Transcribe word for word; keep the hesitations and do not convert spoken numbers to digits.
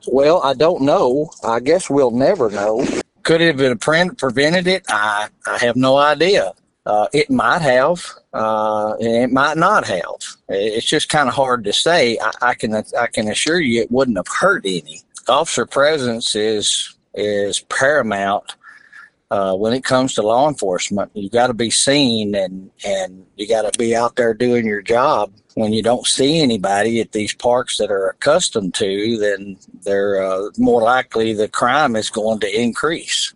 Well, I don't know. I guess we'll never know. Could it have been prevented it? I, I have no idea. Uh, it might have, uh, and it might not have. It's just kind of hard to say. I, I can I can assure you it wouldn't have hurt any. Officer presence is is paramount uh, when it comes to law enforcement. You got to be seen, and and you got to be out there doing your job. When you don't see anybody at these parks that are accustomed to, then they're uh, more likely the crime is going to increase.